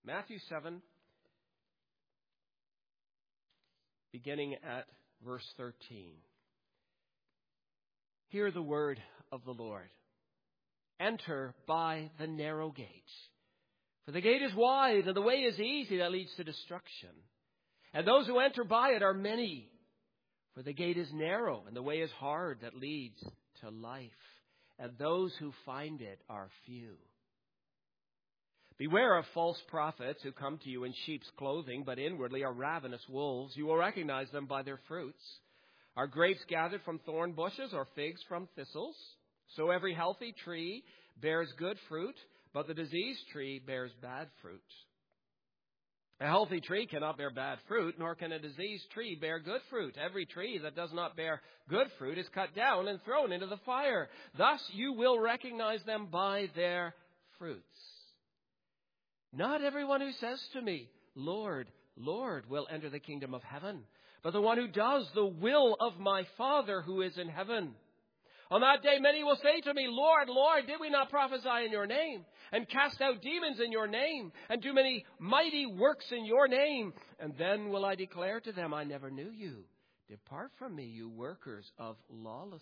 Matthew 7, beginning at verse 13. Hear the word of the Lord. Enter by the narrow gate. For the gate is wide and the way is easy that leads to destruction. And those who enter by it are many. For the gate is narrow and the way is hard that leads to life. And those who find it are few. Beware of false prophets who come to you in sheep's clothing, but inwardly are ravenous wolves. You will recognize them by their fruits. Are grapes gathered from thorn bushes or figs from thistles? So every healthy tree bears good fruit, but the diseased tree bears bad fruit. A healthy tree cannot bear bad fruit, nor can a diseased tree bear good fruit. Every tree that does not bear good fruit is cut down and thrown into the fire. Thus you will recognize them by their fruits. Not everyone who says to me, Lord, Lord, will enter the kingdom of heaven, but the one who does the will of my Father who is in heaven. On that day many will say to me, Lord, Lord, did we not prophesy in your name, and cast out demons in your name, and do many mighty works in your name? And then will I declare to them, I never knew you. Depart from me, you workers of lawlessness.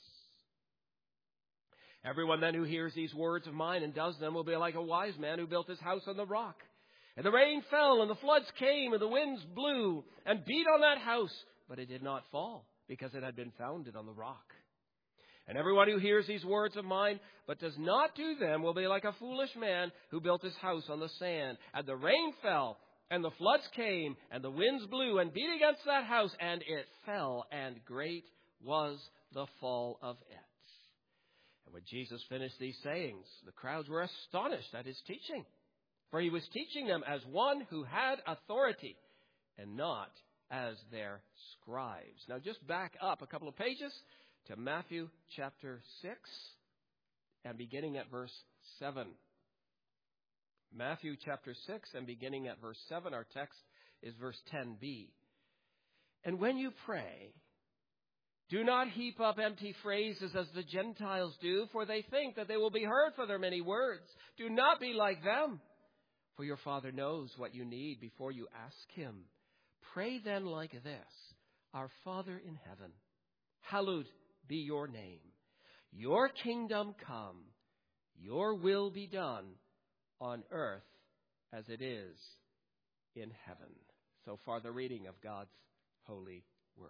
Everyone then who hears these words of mine and does them will be like a wise man who built his house on the rock. And the rain fell, and the floods came, and the winds blew, and beat on that house, but it did not fall, because it had been founded on the rock. And everyone who hears these words of mine, but does not do them, will be like a foolish man who built his house on the sand. And the rain fell, and the floods came, and the winds blew, and beat against that house, and it fell, and great was the fall of it. And when Jesus finished these sayings, the crowds were astonished at his teaching. For he was teaching them as one who had authority, and not as their scribes. Now just back up a couple of pages to Matthew chapter 6, and beginning at verse 7. Matthew chapter 6, and beginning at verse 7, our text is verse 10b. And when you pray, do not heap up empty phrases as the Gentiles do, for they think that they will be heard for their many words. Do not be like them, for your Father knows what you need before you ask him. Pray then like this: Our Father in heaven, hallowed be your name. Your kingdom come, your will be done on earth as it is in heaven. So far the reading of God's holy word.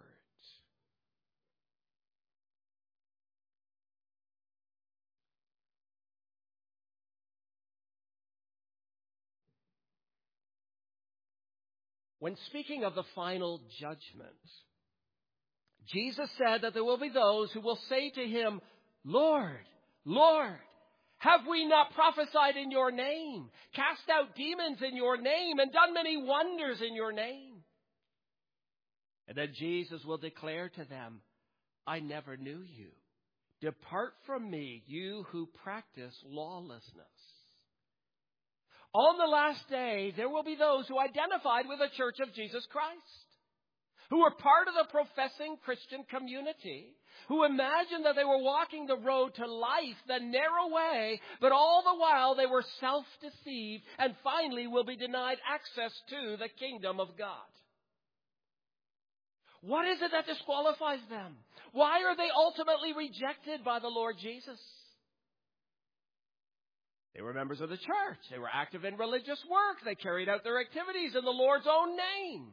When speaking of the final judgment, Jesus said that there will be those who will say to him, Lord, Lord, have we not prophesied in your name, cast out demons in your name, and done many wonders in your name? And then Jesus will declare to them, I never knew you. Depart from me, you who practice lawlessness. On the last day, there will be those who identified with the Church of Jesus Christ, who were part of the professing Christian community, who imagined that they were walking the road to life, the narrow way, but all the while they were self-deceived and finally will be denied access to the kingdom of God. What is it that disqualifies them? Why are they ultimately rejected by the Lord Jesus? They were members of the church. They were active in religious work. They carried out their activities in the Lord's own name.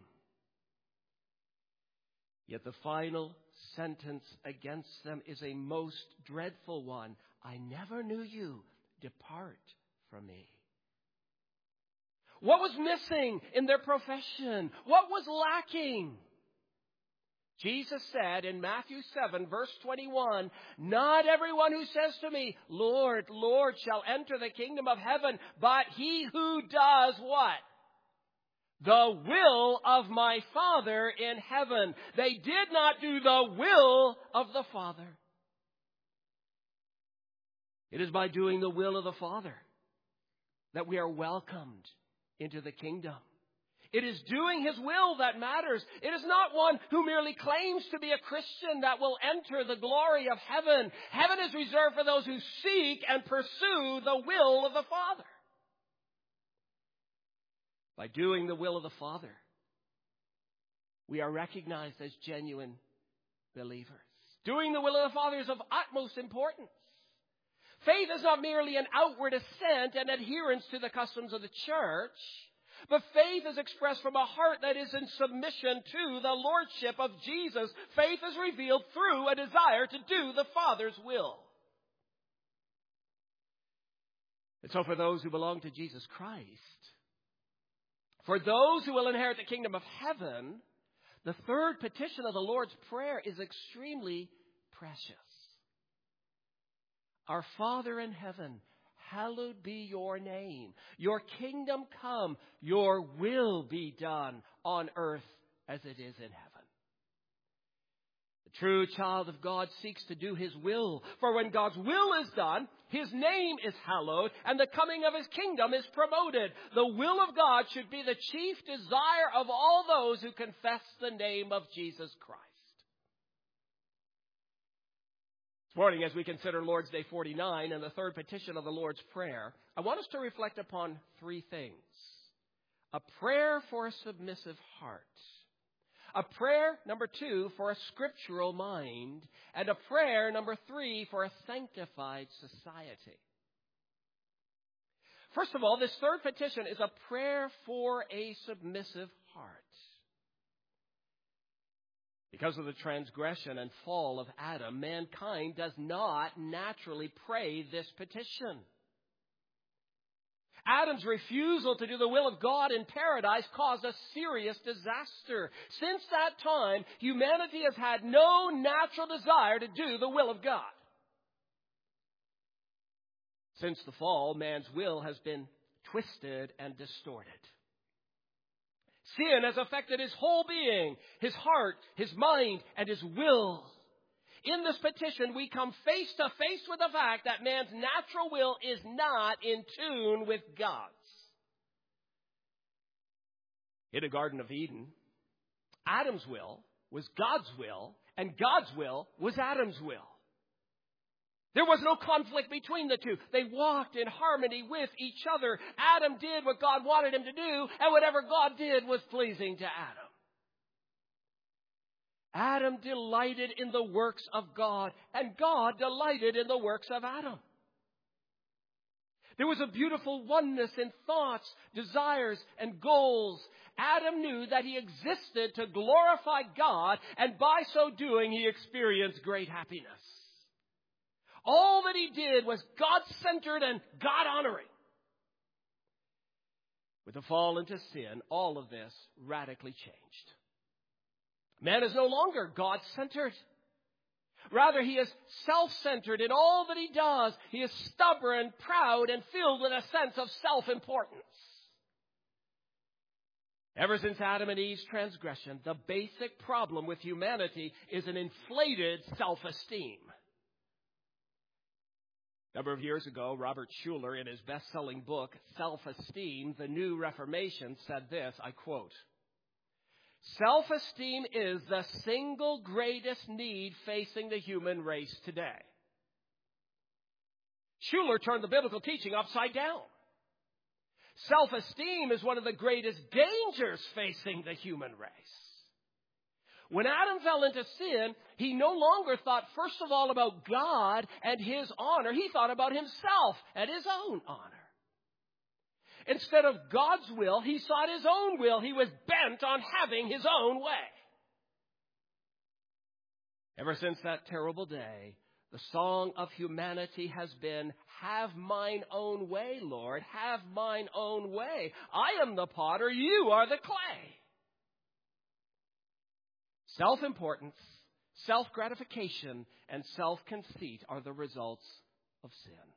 Yet the final sentence against them is a most dreadful one. I never knew you. Depart from me. What was missing in their profession? What was lacking? Jesus said in Matthew 7, verse 21, not everyone who says to me, Lord, Lord, shall enter the kingdom of heaven, but he who does what? The will of my Father in heaven. They did not do the will of the Father. It is by doing the will of the Father that we are welcomed into the kingdom. It is doing his will that matters. It is not one who merely claims to be a Christian that will enter the glory of heaven. Heaven is reserved for those who seek and pursue the will of the Father. By doing the will of the Father, we are recognized as genuine believers. Doing the will of the Father is of utmost importance. Faith is not merely an outward assent and adherence to the customs of the church, but faith is expressed from a heart that is in submission to the lordship of Jesus. Faith is revealed through a desire to do the Father's will. And so for those who belong to Jesus Christ, for those who will inherit the kingdom of heaven, the third petition of the Lord's Prayer is extremely precious. Our Father in heaven, hallowed be your name. Your kingdom come, your will be done on earth as it is in heaven. The true child of God seeks to do his will. For when God's will is done, his name is hallowed, and the coming of his kingdom is promoted. The will of God should be the chief desire of all those who confess the name of Jesus Christ. This morning, as we consider Lord's Day 49 and the third petition of the Lord's Prayer, I want us to reflect upon three things. A prayer for a submissive heart. A prayer, number 2, for a scriptural mind. And a prayer, number 3, for a sanctified society. First of all, this third petition is a prayer for a submissive heart. Because of the transgression and fall of Adam, mankind does not naturally pray this petition. Adam's refusal to do the will of God in paradise caused a serious disaster. Since that time, humanity has had no natural desire to do the will of God. Since the fall, man's will has been twisted and distorted. Sin has affected his whole being, his heart, his mind, and his will. In this petition, we come face to face with the fact that man's natural will is not in tune with God's. In the Garden of Eden, Adam's will was God's will, and God's will was Adam's will. There was no conflict between the two. They walked in harmony with each other. Adam did what God wanted him to do, and whatever God did was pleasing to Adam. Adam delighted in the works of God, and God delighted in the works of Adam. There was a beautiful oneness in thoughts, desires, and goals. Adam knew that he existed to glorify God, and by so doing, he experienced great happiness. All that he did was God-centered and God-honoring. With the fall into sin, all of this radically changed. Man is no longer God-centered. Rather, he is self-centered in all that he does. He is stubborn, proud, and filled with a sense of self-importance. Ever since Adam and Eve's transgression, the basic problem with humanity is an inflated self-esteem. A number of years ago, Robert Schuller, in his best-selling book, Self-Esteem, The New Reformation, said this, I quote, "Self-esteem is the single greatest need facing the human race today." Schuller turned the biblical teaching upside down. Self-esteem is one of the greatest dangers facing the human race. When Adam fell into sin, he no longer thought first of all about God and his honor. He thought about himself and his own honor. Instead of God's will, he sought his own will. He was bent on having his own way. Ever since that terrible day, the song of humanity has been, "Have mine own way, Lord, have mine own way. I am the potter, you are the clay." Self-importance, self-gratification, and self-conceit are the results of sin.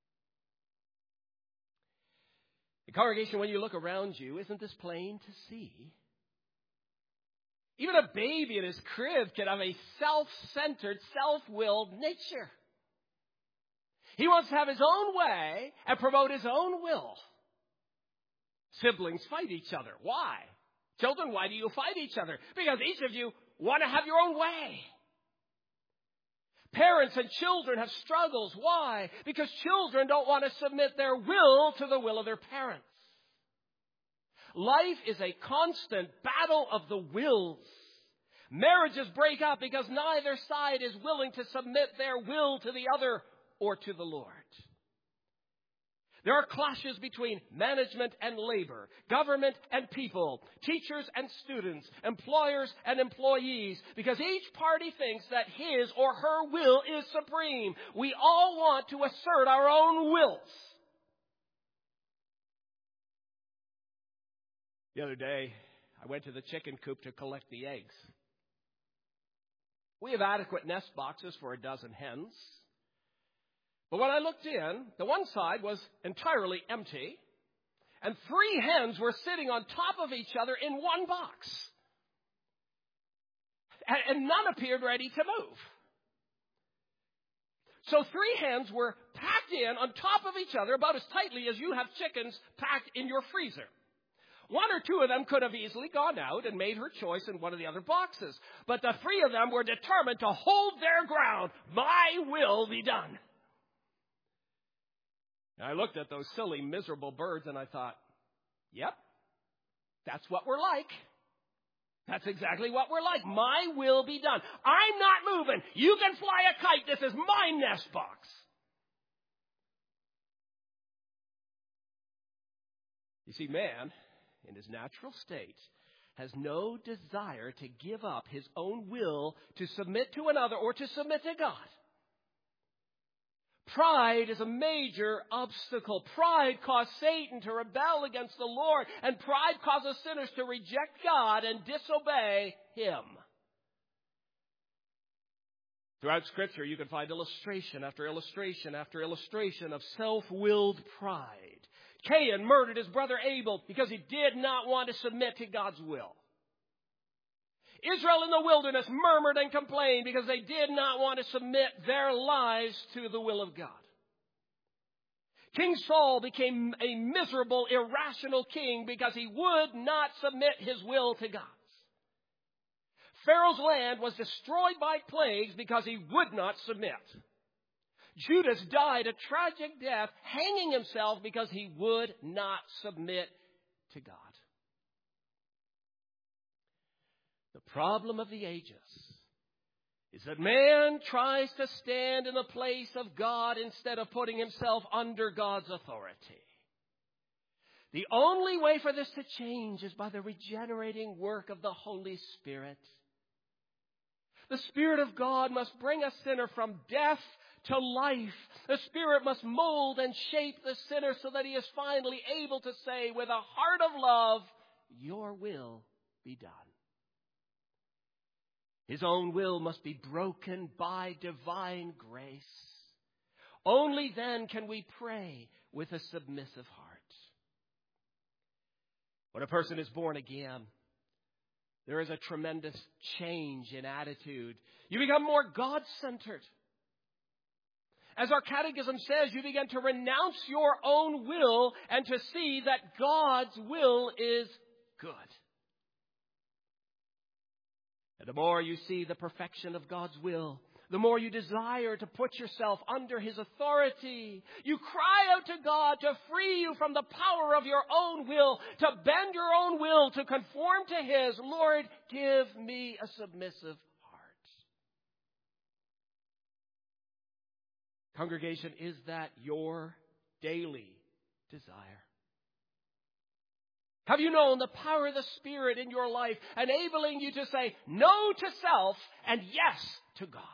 The congregation, when you look around you, isn't this plain to see? Even a baby in his crib can have a self-centered, self-willed nature. He wants to have his own way and promote his own will. Siblings fight each other. Why? Children, why do you fight each other? Because each of you want to have your own way. Parents and children have struggles. Why? Because children don't want to submit their will to the will of their parents. Life is a constant battle of the wills. Marriages break up because neither side is willing to submit their will to the other or to the Lord. There are clashes between management and labor, government and people, teachers and students, employers and employees, because each party thinks that his or her will is supreme. We all want to assert our own wills. The other day, I went to the chicken coop to collect the eggs. We have adequate nest boxes for a dozen hens. But when I looked in, the one side was entirely empty, and 3 hens were sitting on top of each other in one box. And none appeared ready to move. So 3 hens were packed in on top of each other about as tightly as you have chickens packed in your freezer. 1 or 2 of them could have easily gone out and made her choice in one of the other boxes. But the 3 of them were determined to hold their ground. My will be done. And I looked at those silly, miserable birds and I thought, yep, that's what we're like. That's exactly what we're like. My will be done. I'm not moving. You can fly a kite. This is my nest box. You see, man, in his natural state, has no desire to give up his own will to submit to another or to submit to God. Pride is a major obstacle. Pride caused Satan to rebel against the Lord, and pride causes sinners to reject God and disobey Him. Throughout Scripture, you can find illustration after illustration after illustration of self-willed pride. Cain murdered his brother Abel because he did not want to submit to God's will. Israel in the wilderness murmured and complained because they did not want to submit their lives to the will of God. King Saul became a miserable, irrational king because he would not submit his will to God's. Pharaoh's land was destroyed by plagues because he would not submit. Judas died a tragic death, hanging himself because he would not submit to God. The problem of the ages is that man tries to stand in the place of God instead of putting himself under God's authority. The only way for this to change is by the regenerating work of the Holy Spirit. The Spirit of God must bring a sinner from death to life. The Spirit must mold and shape the sinner so that he is finally able to say with a heart of love, "Your will be done." His own will must be broken by divine grace. Only then can we pray with a submissive heart. When a person is born again, there is a tremendous change in attitude. You become more God-centered. As our catechism says, you begin to renounce your own will and to see that God's will is good. And the more you see the perfection of God's will, the more you desire to put yourself under His authority. You cry out to God to free you from the power of your own will, to bend your own will, to conform to His. Lord, give me a submissive heart. Congregation, is that your daily desire? Have you known the power of the Spirit in your life, enabling you to say no to self and yes to God?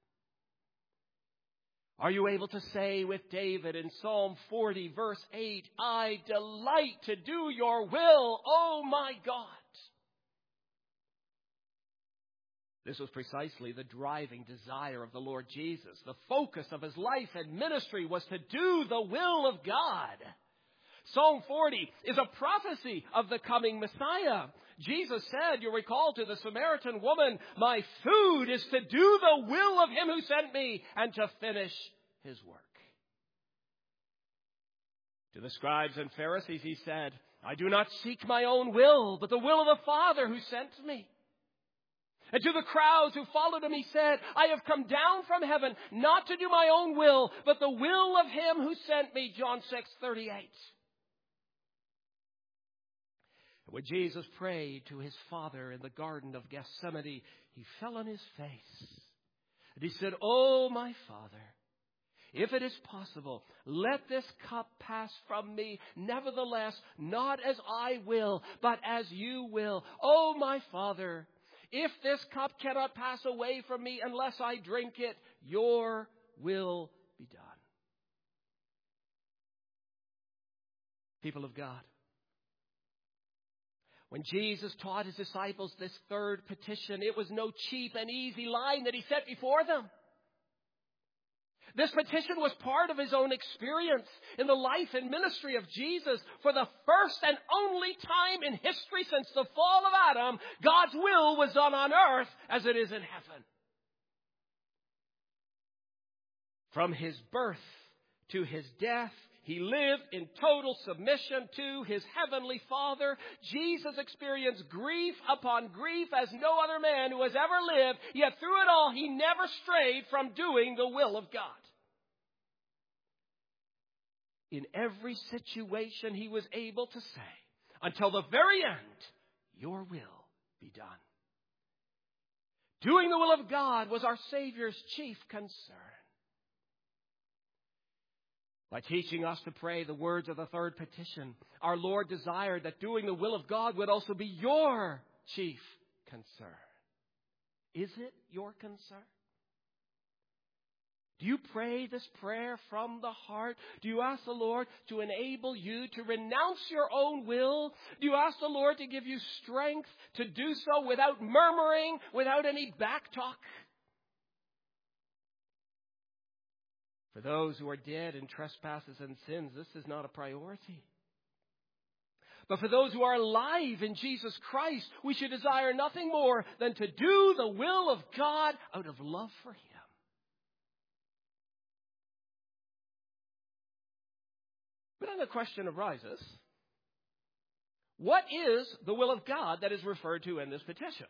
Are you able to say with David in Psalm 40, verse 8, "I delight to do your will, O my God"? This was precisely the driving desire of the Lord Jesus. The focus of His life and ministry was to do the will of God. Psalm 40 is a prophecy of the coming Messiah. Jesus said, you recall, to the Samaritan woman, "My food is to do the will of Him who sent me and to finish His work." To the scribes and Pharisees He said, "I do not seek my own will, but the will of the Father who sent me." And to the crowds who followed Him He said, "I have come down from heaven not to do my own will, but the will of Him who sent me." John 6:38. When Jesus prayed to his Father in the Garden of Gethsemane, he fell on his face. And he said, "Oh, my Father, if it is possible, let this cup pass from me. Nevertheless, not as I will, but as you will. Oh, my Father, if this cup cannot pass away from me unless I drink it, your will be done." People of God, when Jesus taught his disciples this third petition, it was no cheap and easy line that he set before them. This petition was part of his own experience in the life and ministry of Jesus. For the first and only time in history since the fall of Adam, God's will was done on earth as it is in heaven. From his birth to his death, he lived in total submission to his heavenly Father. Jesus experienced grief upon grief as no other man who has ever lived. Yet through it all, he never strayed from doing the will of God. In every situation, he was able to say, until the very end, your will be done. Doing the will of God was our Savior's chief concern. By teaching us to pray the words of the third petition, our Lord desired that doing the will of God would also be your chief concern. Is it your concern? Do you pray this prayer from the heart? Do you ask the Lord to enable you to renounce your own will? Do you ask the Lord to give you strength to do so without murmuring, without any backtalk? For those who are dead in trespasses and sins, this is not a priority. But for those who are alive in Jesus Christ, we should desire nothing more than to do the will of God out of love for Him. But then the question arises, what is the will of God that is referred to in this petition?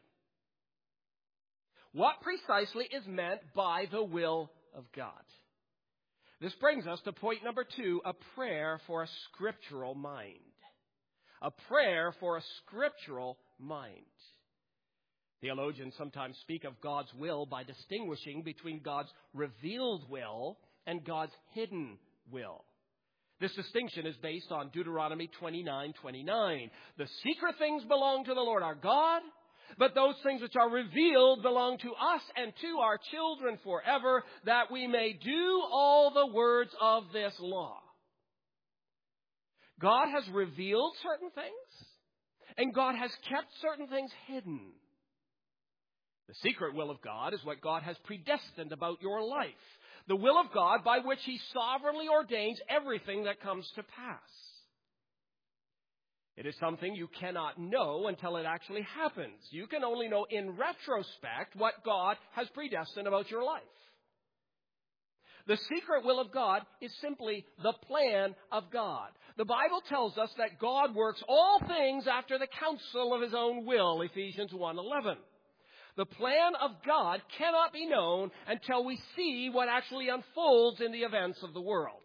What precisely is meant by the will of God? This brings us to point number 2, a prayer for a scriptural mind. A prayer for a scriptural mind. Theologians sometimes speak of God's will by distinguishing between God's revealed will and God's hidden will. This distinction is based on Deuteronomy 29:29. The secret things belong to the Lord our God, but those things which are revealed belong to us and to our children forever, that we may do all the words of this law. God has revealed certain things, and God has kept certain things hidden. The secret will of God is what God has predestined about your life. The will of God by which He sovereignly ordains everything that comes to pass. It is something you cannot know until it actually happens. You can only know in retrospect what God has predestined about your life. The secret will of God is simply the plan of God. The Bible tells us that God works all things after the counsel of His own will, Ephesians 1:11. The plan of God cannot be known until we see what actually unfolds in the events of the world.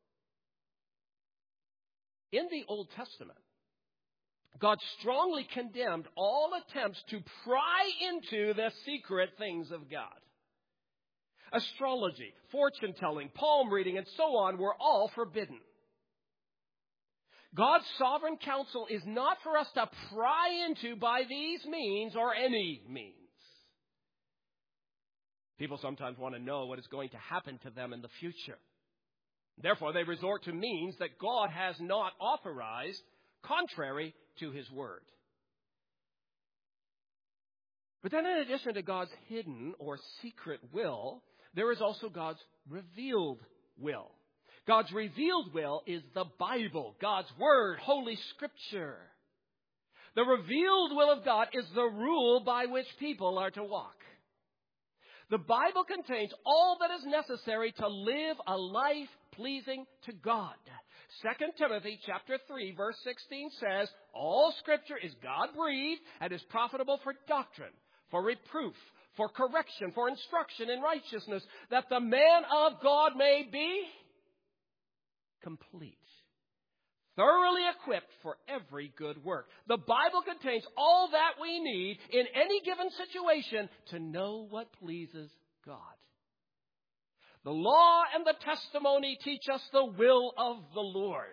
In the Old Testament, God strongly condemned all attempts to pry into the secret things of God. Astrology, fortune-telling, palm reading, and so on were all forbidden. God's sovereign counsel is not for us to pry into by these means or any means. People sometimes want to know what is going to happen to them in the future. Therefore, they resort to means that God has not authorized, contrary to His word. But then in addition to God's hidden or secret will, there is also God's revealed will. God's revealed will is the Bible, God's Word, Holy Scripture. The revealed will of God is the rule by which people are to walk. The Bible contains all that is necessary to live a life pleasing to God. 2 Timothy chapter 3, verse 16 says, all Scripture is God-breathed and is profitable for doctrine, for reproof, for correction, for instruction in righteousness, that the man of God may be complete, thoroughly equipped for every good work. The Bible contains all that we need in any given situation to know what pleases God. The law and the testimony teach us the will of the Lord.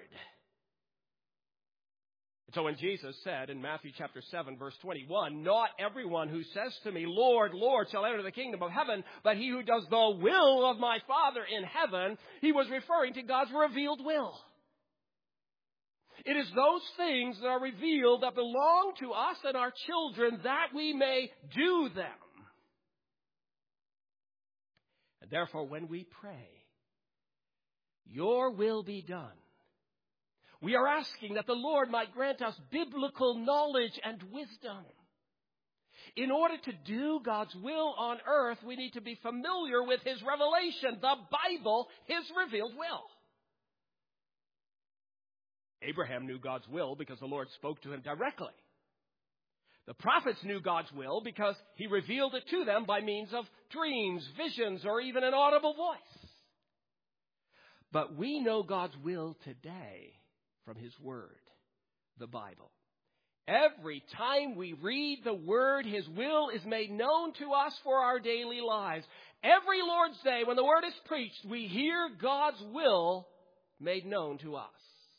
So when Jesus said in Matthew chapter 7, verse 21, "Not everyone who says to me, 'Lord, Lord,' shall enter the kingdom of heaven, but he who does the will of my Father in heaven," he was referring to God's revealed will. It is those things that are revealed that belong to us and our children that we may do them. And therefore, when we pray, "Your will be done," we are asking that the Lord might grant us biblical knowledge and wisdom. In order to do God's will on earth, we need to be familiar with His revelation, the Bible, His revealed will. Abraham knew God's will because the Lord spoke to him directly. The prophets knew God's will because He revealed it to them by means of dreams, visions, or even an audible voice. But we know God's will today from His Word, the Bible. Every time we read the Word, His will is made known to us for our daily lives. Every Lord's Day, when the Word is preached, we hear God's will made known to us.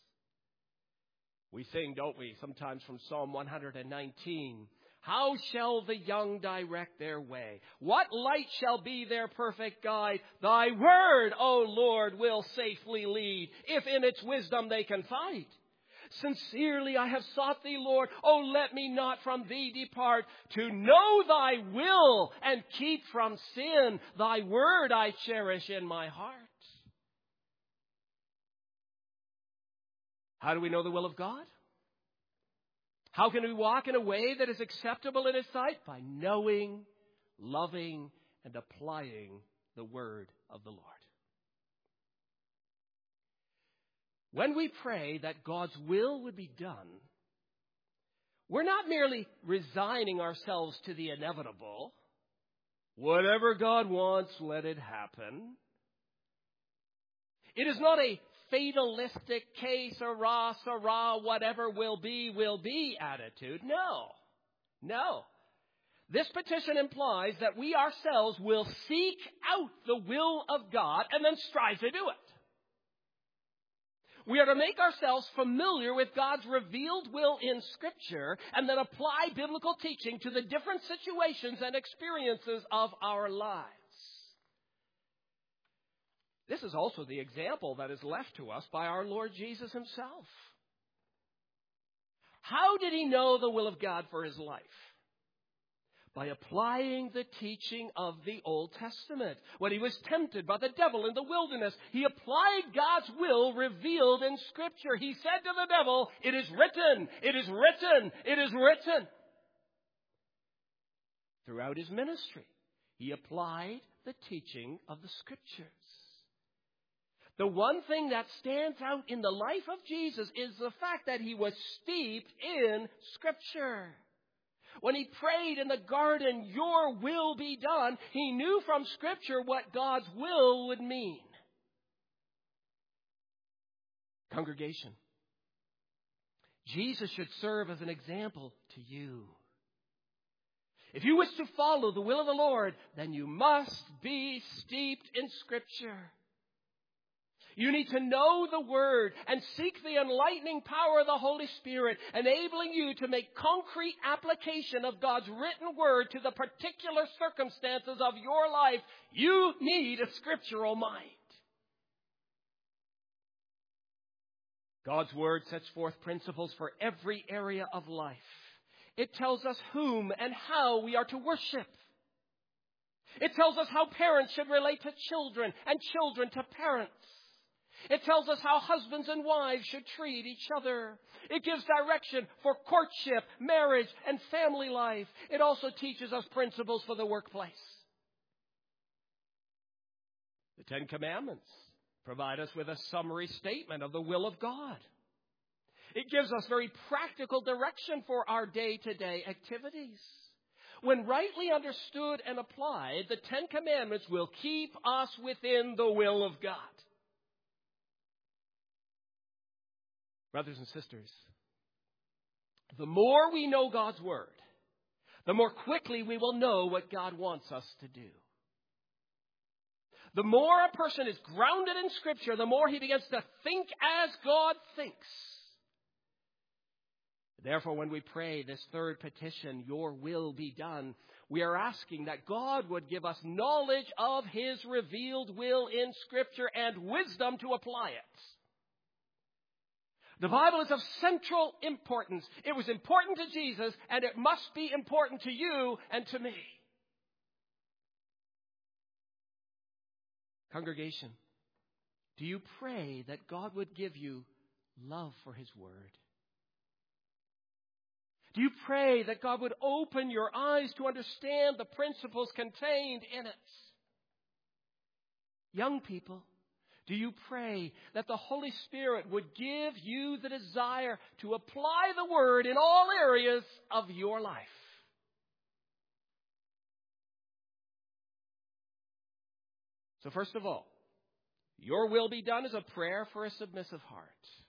We sing, don't we, sometimes from Psalm 119, "How shall the young direct their way? What light shall be their perfect guide? Thy word, O Lord, will safely lead, if in its wisdom they confide. Sincerely I have sought Thee, Lord. O let me not from Thee depart. To know Thy will and keep from sin, Thy word I cherish in my heart." How do we know the will of God? How can we walk in a way that is acceptable in His sight? By knowing, loving, and applying the word of the Lord. When we pray that God's will would be done, we're not merely resigning ourselves to the inevitable. Whatever God wants, let it happen. It is not a fatalistic, que sera, sera, whatever will be attitude. No. This petition implies that we ourselves will seek out the will of God and then strive to do it. We are to make ourselves familiar with God's revealed will in Scripture and then apply biblical teaching to the different situations and experiences of our lives. This is also the example that is left to us by our Lord Jesus Himself. How did He know the will of God for His life? By applying the teaching of the Old Testament. When He was tempted by the devil in the wilderness, He applied God's will revealed in Scripture. He said to the devil, "It is written, it is written, it is written." Throughout His ministry, He applied the teaching of the Scriptures. The one thing that stands out in the life of Jesus is the fact that He was steeped in Scripture. When He prayed in the garden, "Your will be done," He knew from Scripture what God's will would mean. Congregation, Jesus should serve as an example to you. If you wish to follow the will of the Lord, then you must be steeped in Scripture. You need to know the Word and seek the enlightening power of the Holy Spirit, enabling you to make concrete application of God's written Word to the particular circumstances of your life. You need a scriptural mind. God's Word sets forth principles for every area of life. It tells us whom and how we are to worship. It tells us how parents should relate to children and children to parents. It tells us how husbands and wives should treat each other. It gives direction for courtship, marriage, and family life. It also teaches us principles for the workplace. The Ten Commandments provide us with a summary statement of the will of God. It gives us very practical direction for our day-to-day activities. When rightly understood and applied, the Ten Commandments will keep us within the will of God. Brothers and sisters, the more we know God's Word, the more quickly we will know what God wants us to do. The more a person is grounded in Scripture, the more he begins to think as God thinks. Therefore, when we pray this third petition, your will be done, we are asking that God would give us knowledge of His revealed will in Scripture and wisdom to apply it. The Bible is of central importance. It was important to Jesus, and it must be important to you and to me. Congregation, do you pray that God would give you love for His Word? Do you pray that God would open your eyes to understand the principles contained in it? Young people, do you pray that the Holy Spirit would give you the desire to apply the Word in all areas of your life? So first of all, your will be done is a prayer for a submissive heart.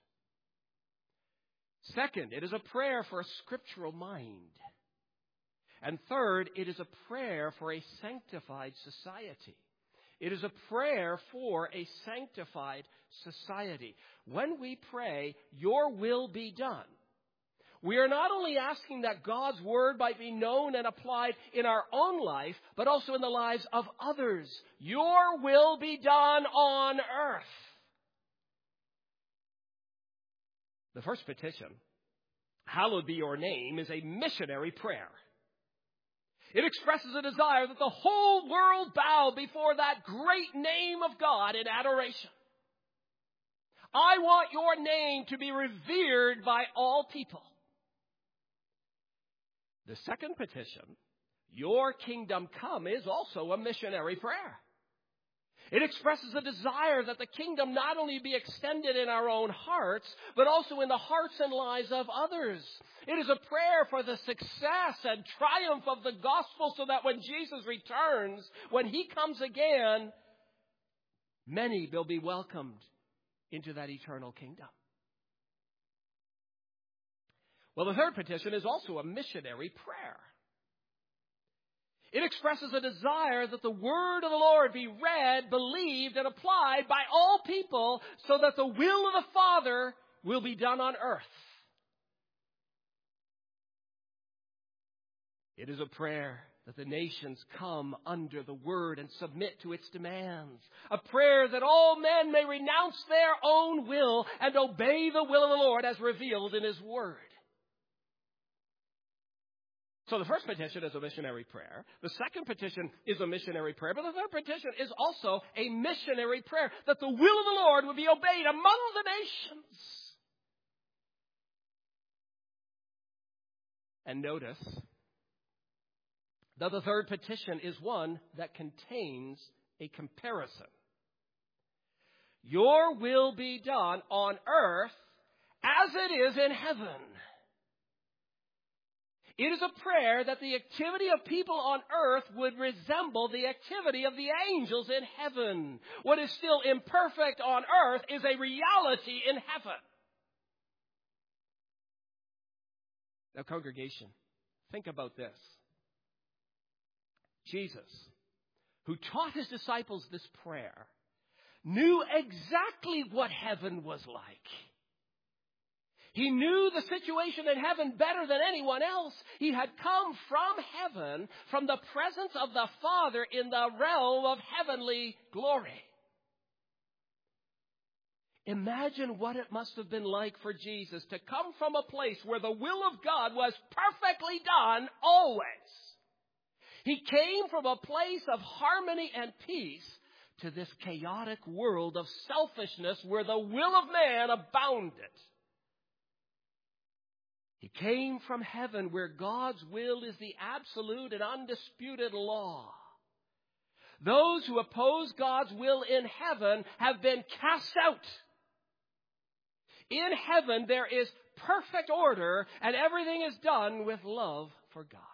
Second, it is a prayer for a scriptural mind. And third, it is a prayer for a sanctified society. It is a prayer for a sanctified society. When we pray, your will be done, we are not only asking that God's Word might be known and applied in our own life, but also in the lives of others. Your will be done on earth. The first petition, hallowed be your name, is a missionary prayer. It expresses a desire that the whole world bow before that great name of God in adoration. I want your name to be revered by all people. The second petition, your kingdom come, is also a missionary prayer. It expresses a desire that the kingdom not only be extended in our own hearts, but also in the hearts and lives of others. It is a prayer for the success and triumph of the gospel so that when Jesus returns, when He comes again, many will be welcomed into that eternal kingdom. Well, the third petition is also a missionary prayer. It expresses a desire that the word of the Lord be read, believed, and applied by all people so that the will of the Father will be done on earth. It is a prayer that the nations come under the word and submit to its demands. A prayer that all men may renounce their own will and obey the will of the Lord as revealed in His word. So the first petition is a missionary prayer. The second petition is a missionary prayer. But the third petition is also a missionary prayer, that the will of the Lord would be obeyed among the nations. And notice that the third petition is one that contains a comparison. Your will be done on earth as it is in heaven. It is a prayer that the activity of people on earth would resemble the activity of the angels in heaven. What is still imperfect on earth is a reality in heaven. Now, congregation, think about this. Jesus, who taught His disciples this prayer, knew exactly what heaven was like. He knew the situation in heaven better than anyone else. He had come from heaven, from the presence of the Father in the realm of heavenly glory. Imagine what it must have been like for Jesus to come from a place where the will of God was perfectly done always. He came from a place of harmony and peace to this chaotic world of selfishness where the will of man abounded. He came from heaven where God's will is the absolute and undisputed law. Those who oppose God's will in heaven have been cast out. In heaven there is perfect order and everything is done with love for God.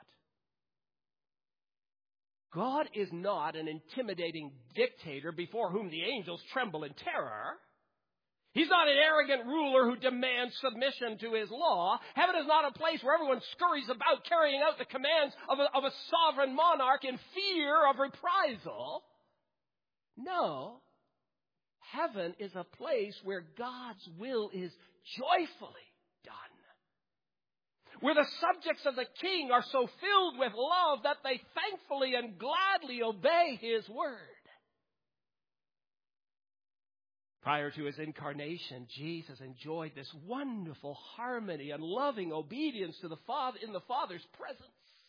God is not an intimidating dictator before whom the angels tremble in terror. He's not an arrogant ruler who demands submission to his law. Heaven is not a place where everyone scurries about carrying out the commands of a sovereign monarch in fear of reprisal. No. Heaven is a place where God's will is joyfully done. Where the subjects of the king are so filled with love that they thankfully and gladly obey his word. Prior to his incarnation, Jesus enjoyed this wonderful harmony and loving obedience to the Father in the Father's presence.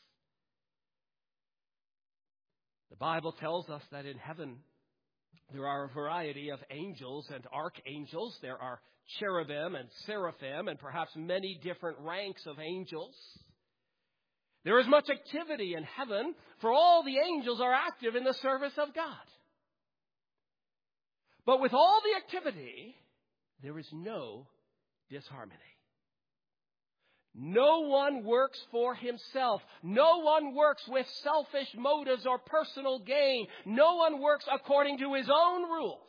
The Bible tells us that in heaven there are a variety of angels and archangels. There are cherubim and seraphim and perhaps many different ranks of angels. There is much activity in heaven, for all the angels are active in the service of God. But with all the activity, there is no disharmony. No one works for himself. No one works with selfish motives or personal gain. No one works according to his own rules.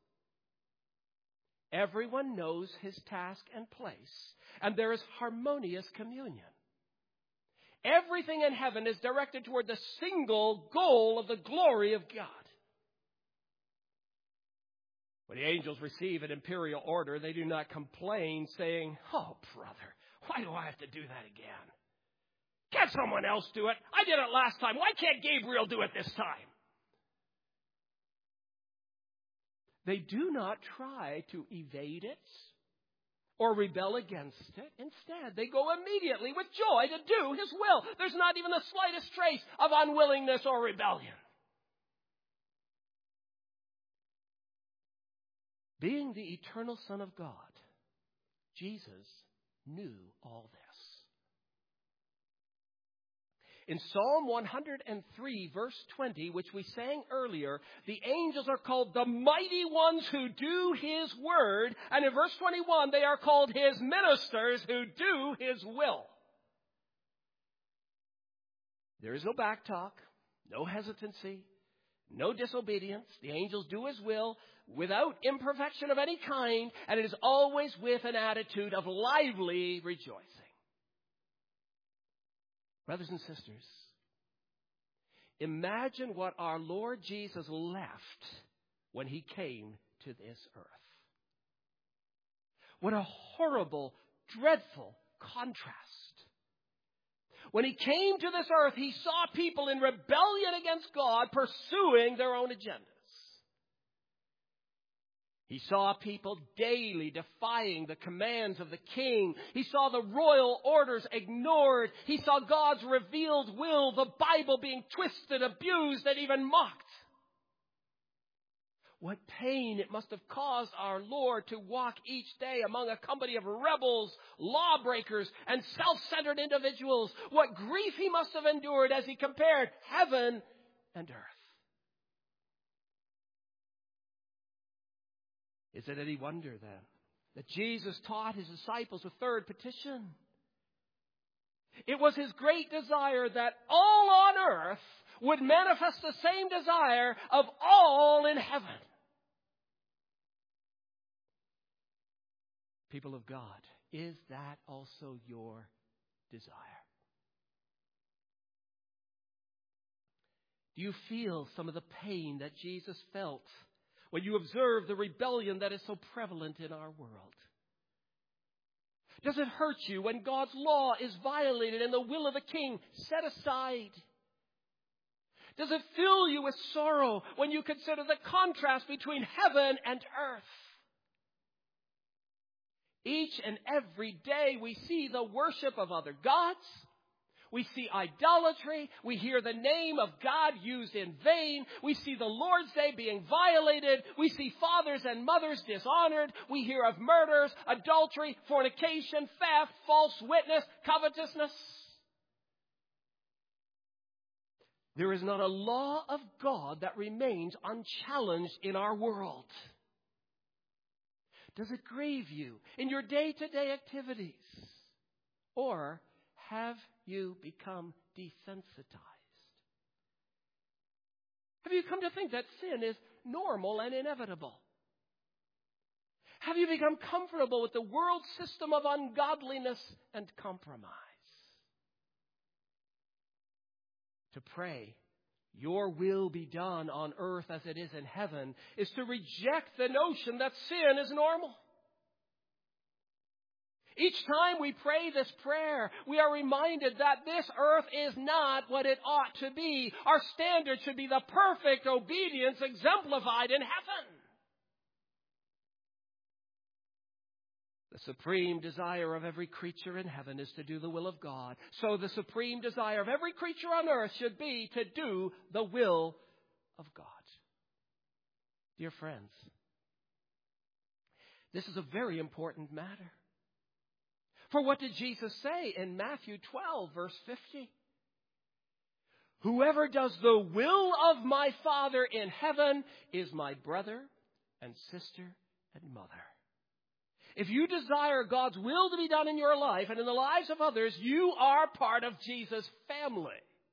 Everyone knows his task and place, and there is harmonious communion. Everything in heaven is directed toward the single goal of the glory of God. When the angels receive an imperial order, they do not complain, saying, "Oh, brother, why do I have to do that again? Can't someone else do it? I did it last time. Why can't Gabriel do it this time?" They do not try to evade it or rebel against it. Instead, they go immediately with joy to do his will. There's not even the slightest trace of unwillingness or rebellion. Being the eternal Son of God, Jesus knew all this. In Psalm 103, verse 20, which we sang earlier, the angels are called the mighty ones who do his word. And in verse 21, they are called his ministers who do his will. There is no backtalk, no hesitancy, no disobedience. The angels do his will without imperfection of any kind, and it is always with an attitude of lively rejoicing. Brothers and sisters, imagine what our Lord Jesus left when he came to this earth. What a horrible, dreadful contrast. When he came to this earth, he saw people in rebellion against God pursuing their own agendas. He saw people daily defying the commands of the king. He saw the royal orders ignored. He saw God's revealed will, the Bible, being twisted, abused, and even mocked. What pain it must have caused our Lord to walk each day among a company of rebels, lawbreakers, and self-centered individuals. What grief he must have endured as he compared heaven and earth. Is it any wonder, then, that Jesus taught his disciples a third petition? It was his great desire that all on earth would manifest the same desire of all in heaven. People of God, is that also your desire? Do you feel some of the pain that Jesus felt when you observe the rebellion that is so prevalent in our world? Does it hurt you when God's law is violated and the will of the king set aside? Does it fill you with sorrow when you consider the contrast between heaven and earth? Each and every day we see the worship of other gods. We see idolatry. We hear the name of God used in vain. We see the Lord's Day being violated. We see fathers and mothers dishonored. We hear of murders, adultery, fornication, theft, false witness, covetousness. There is not a law of God that remains unchallenged in our world. Does it grieve you in your day-to-day activities? Or have you become desensitized? Have you come to think that sin is normal and inevitable? Have you become comfortable with the world system of ungodliness and compromise? To pray, your will be done on earth as it is in heaven, is to reject the notion that sin is normal. Each time we pray this prayer, we are reminded that this earth is not what it ought to be. Our standard should be the perfect obedience exemplified in heaven. The supreme desire of every creature in heaven is to do the will of God. So the supreme desire of every creature on earth should be to do the will of God. Dear friends, this is a very important matter. For what did Jesus say in Matthew 12, verse 50? Whoever does the will of my Father in heaven is my brother and sister and mother. If you desire God's will to be done in your life and in the lives of others, you are part of Jesus' family.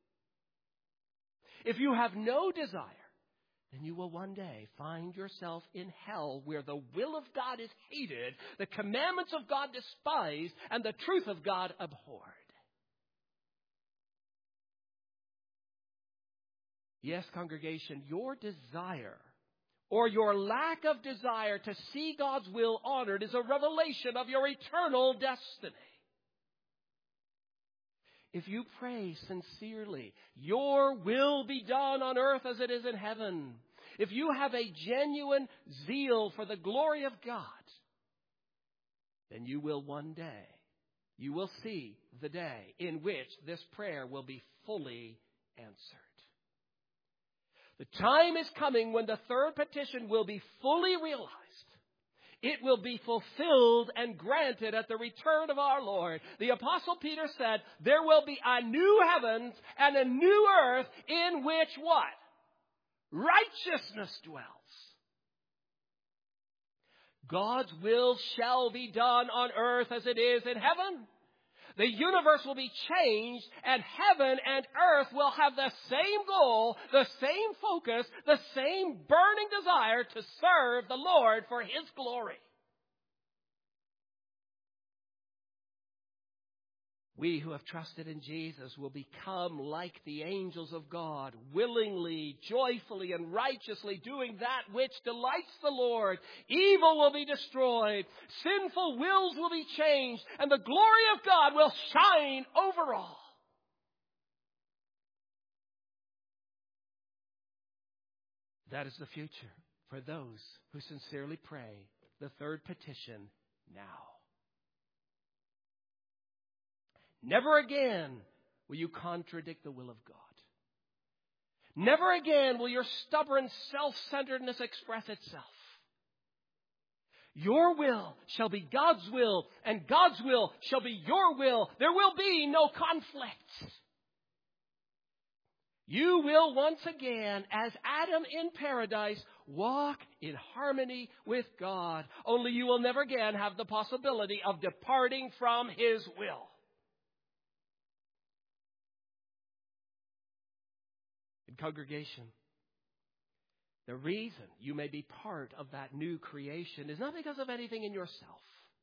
If you have no desire, then you will one day find yourself in hell, where the will of God is hated, the commandments of God despised, and the truth of God abhorred. Yes, congregation, your desire or your lack of desire to see God's will honored is a revelation of your eternal destiny. If you pray sincerely, your will be done on earth as it is in heaven. If you have a genuine zeal for the glory of God, then you will one day, you will see the day in which this prayer will be fully answered. The time is coming when the third petition will be fully realized. It will be fulfilled and granted at the return of our Lord. The Apostle Peter said, there will be a new heavens and a new earth in which what? Righteousness dwells. God's will shall be done on earth as it is in heaven. The universe will be changed, and heaven and earth will have the same goal, the same focus, the same burning desire to serve the Lord for His glory. We who have trusted in Jesus will become like the angels of God, willingly, joyfully, and righteously doing that which delights the Lord. Evil will be destroyed, sinful wills will be changed, and the glory of God will shine over all. That is the future for those who sincerely pray the third petition now. Never again will you contradict the will of God. Never again will your stubborn self-centeredness express itself. Your will shall be God's will, and God's will shall be your will. There will be no conflict. You will once again, as Adam in paradise, walk in harmony with God. Only you will never again have the possibility of departing from His will. Congregation, the reason you may be part of that new creation is not because of anything in yourself,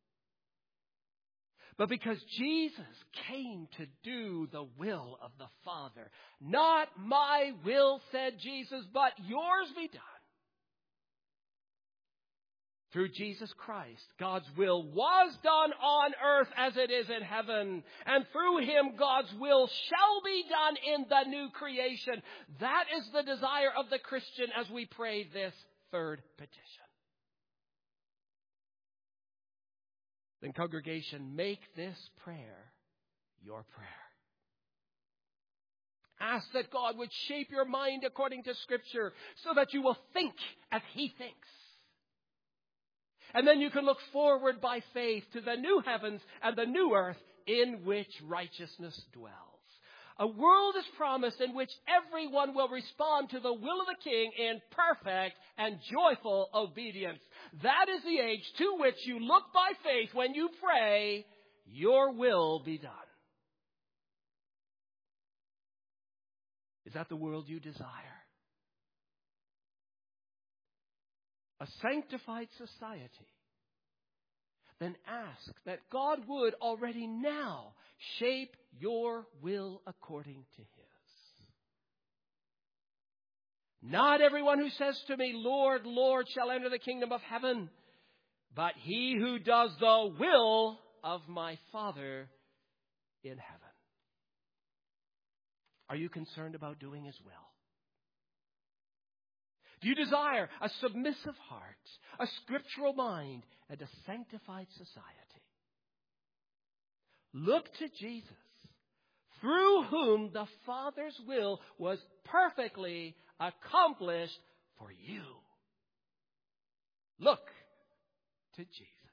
but because Jesus came to do the will of the Father. Not my will, said Jesus, but yours be done. Through Jesus Christ, God's will was done on earth as it is in heaven. And through Him, God's will shall be done in the new creation. That is the desire of the Christian as we pray this third petition. Then, congregation, make this prayer your prayer. Ask that God would shape your mind according to Scripture so that you will think as He thinks. And then you can look forward by faith to the new heavens and the new earth in which righteousness dwells. A world is promised in which everyone will respond to the will of the King in perfect and joyful obedience. That is the age to which you look by faith when you pray, your will be done. Is that the world you desire? A sanctified society then ask that God would already now shape your will according to His. Not everyone who says to me, Lord, Lord, shall enter the kingdom of heaven, but he who does the will of my Father in heaven. Are you concerned about doing His will? Do you desire a submissive heart, a scriptural mind, and a sanctified society? Look to Jesus, through whom the Father's will was perfectly accomplished for you. Look to Jesus.